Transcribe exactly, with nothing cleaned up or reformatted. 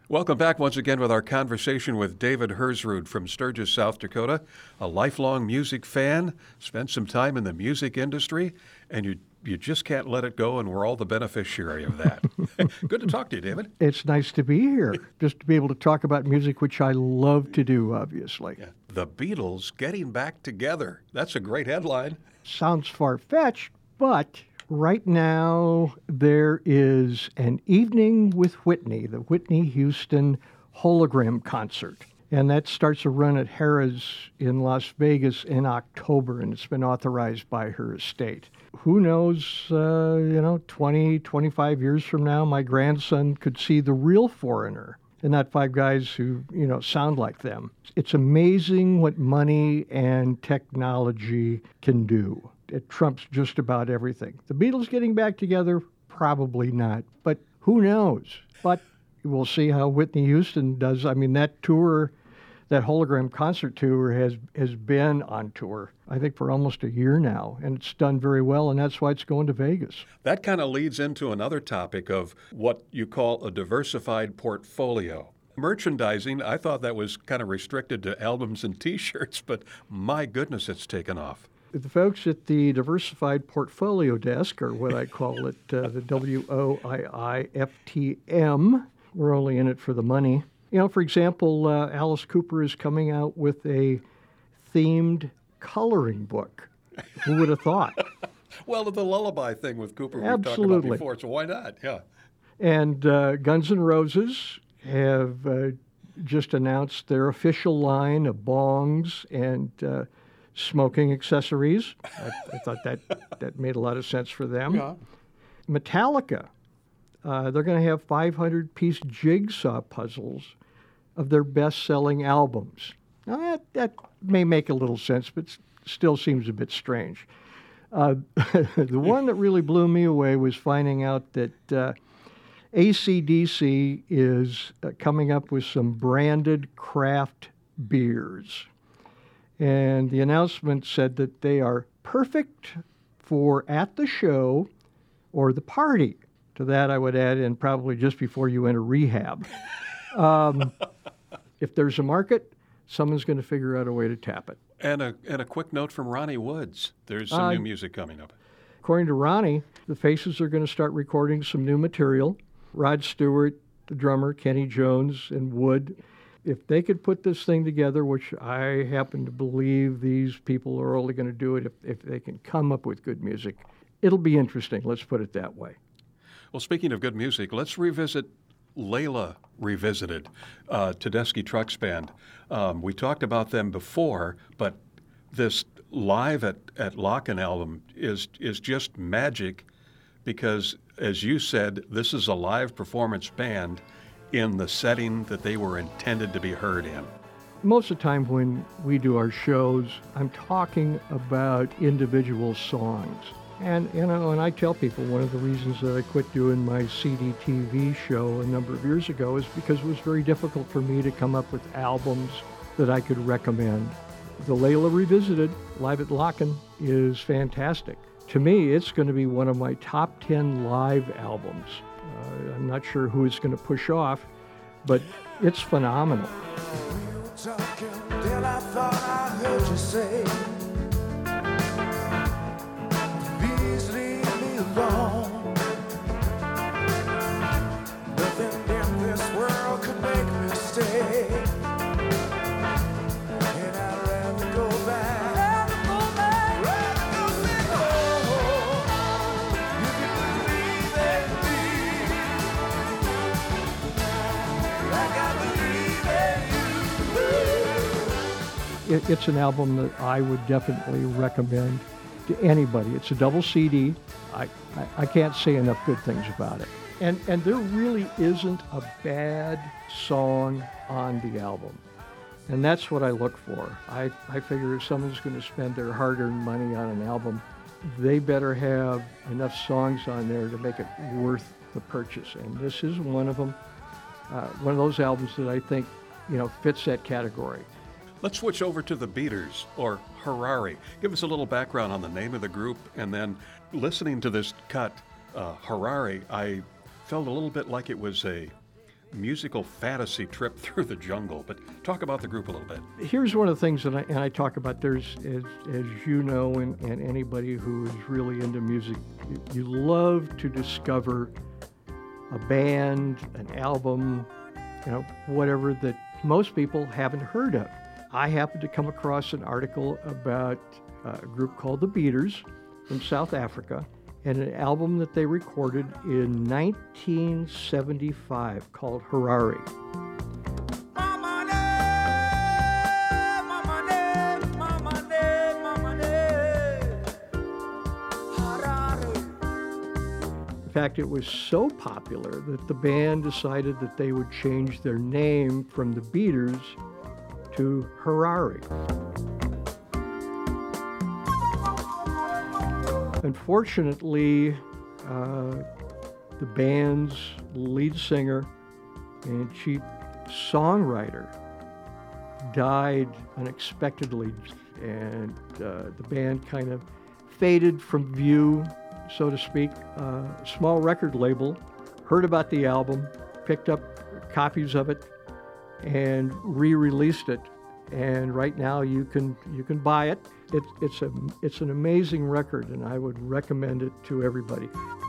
Welcome back once again with our conversation with David Hersrud from Sturgis, South Dakota, a lifelong music fan, spent some time in the music industry, and you you just can't let it go, and we're all the beneficiary of that. Good to talk to you, David. It's nice to be here, just to be able to talk about music, which I love to do, obviously. Yeah. The Beatles getting back together. That's a great headline. Sounds far-fetched, but right now there is an Evening with Whitney, the Whitney Houston hologram concert. And that starts a run at Harrah's in Las Vegas in October, and it's been authorized by her estate. Who knows, uh, you know, twenty, twenty-five years from now, my grandson could see the real Foreigner and not five guys who, you know, sound like them. It's amazing what money and technology can do. It trumps just about everything. The Beatles getting back together, probably not, but who knows? But we'll see how Whitney Houston does. I mean, that tour, that hologram concert tour has, has been on tour, I think, for almost a year now, and it's done very well, and that's why it's going to Vegas. That kind of leads into another topic of what you call a diversified portfolio. Merchandising, I thought that was kind of restricted to albums and T-shirts, but my goodness, it's taken off. The folks at the Diversified Portfolio Desk, or what I call it, uh, the W O I I F T M, we're only in it for the money. You know, for example, uh, Alice Cooper is coming out with a themed coloring book. Who would have thought? Well, the lullaby thing with Cooper we've Absolutely. talked about before, so why not? Yeah. And uh, Guns N' Roses have uh, just announced their official line of bongs and uh, smoking accessories. I, I thought that, that made a lot of sense for them. Yeah. Metallica, uh, they're going to have five hundred piece jigsaw puzzles of their best-selling albums. Now, that, that may make a little sense, but s- still seems a bit strange. Uh, the one that really blew me away was finding out that uh, A C D C is uh, coming up with some branded craft beers. And the announcement said that they are perfect for at the show or the party. To that, I would add in probably just before you enter rehab. Um, if there's a market, someone's going to figure out a way to tap it. And a and a quick note from Ronnie Woods. There's some Uh, new music coming up. According to Ronnie, the Faces are going to start recording some new material. Rod Stewart, the drummer, Kenny Jones, and Wood. If they could put this thing together, which I happen to believe these people are only going to do it if, if they can come up with good music, it'll be interesting. Let's put it that way. Well, speaking of good music, let's revisit Layla Revisited, uh, Tedeschi Trucks Band. Um, we talked about them before, but this live at, at Locken album is is just magic because, as you said, this is a live performance band in the setting that they were intended to be heard in. Most of the time when we do our shows, I'm talking about individual songs. And, you know, and I tell people one of the reasons that I quit doing my C D T V show a number of years ago is because it was very difficult for me to come up with albums that I could recommend. The Layla Revisited, live at Locken, is fantastic. To me, it's going to be one of my top ten live albums. Uh, I'm not sure who it's going to push off, but it's phenomenal. We were talking, then I thought I heard you say, please leave me alone. Nothing in this world could make me stay. And I'd rather go back. Rather go back. Rather go back. Oh, you can believe in me. Like I believe in you. It, it's an album that I would definitely recommend to anybody. It's a double C D. I, I, I can't say enough good things about it. And, and there really isn't a bad song on the album. And that's what I look for. I, I figure if someone's going to spend their hard-earned money on an album, they better have enough songs on there to make it worth the purchase. And this is one of them, uh, one of those albums that I think, you know, fits that category. Let's switch over to the Beaters, or Harari. Give us a little background on the name of the group, and then listening to this cut, uh, Harari, I felt a little bit like it was a musical fantasy trip through the jungle. But talk about the group a little bit. Here's one of the things that I, and I talk about. There's, as, as you know, and, and anybody who is really into music, you, you love to discover a band, an album, you know, whatever that most people haven't heard of. I happened to come across an article about uh, a group called the Beaters from South Africa, and an album that they recorded in nineteen seventy-five called Harare. Mama ne, mama ne, mama ne, mama ne. Harare. In fact, it was so popular that the band decided that they would change their name from the Beaters to Harare. Unfortunately, uh, the band's lead singer and chief songwriter died unexpectedly, and uh, the band kind of faded from view, so to speak. Uh, a small record label heard about the album, picked up copies of it, and re-released it. And right now you can you can buy it. It it's a it's an amazing record, and I would recommend it to everybody.